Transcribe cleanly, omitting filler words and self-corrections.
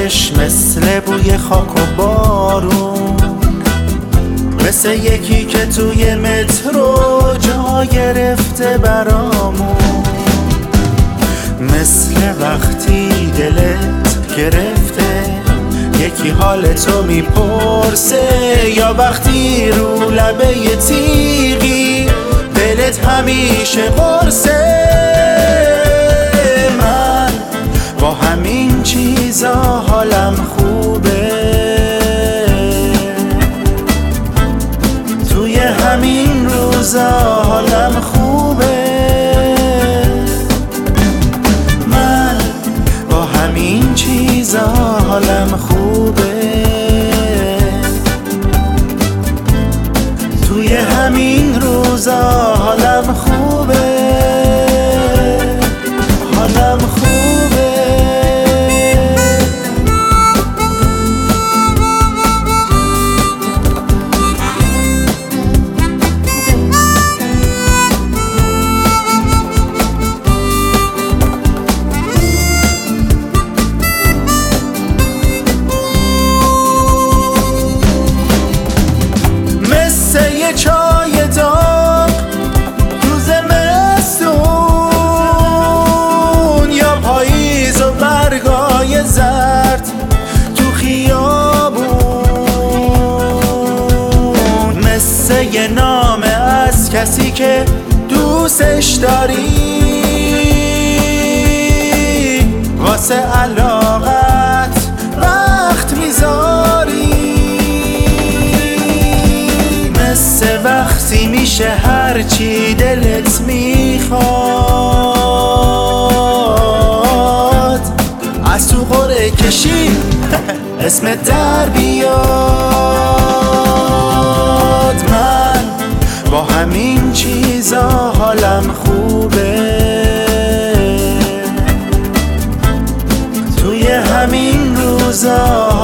بویش مثل بوی خاک و بارون، مثل یکی که توی مترو جا گرفته برامون، مثل وقتی دلت گرفته یکی حال تو میپرسه، یا وقتی رو لبه تیغی دلت همیشه قرصه. من با همین چیزا حالم خوبه، توی همین روزا حالم خوبه. من با همین چیزا حالم خوبه، توی همین روزا حالم خوبه، حالم خوبه. چای داغ تو زمستون، یا پاییز و برگای زرد تو خیابون، مثل یه نامه از کسی که دوستش داری، واسه علاقت وقت میذاری، وقتی میشه هرچی دلت میخواد از تو قرعه کشی اسمت در بیاد. من با همین چیزا حالم خوبه، توی همین روزا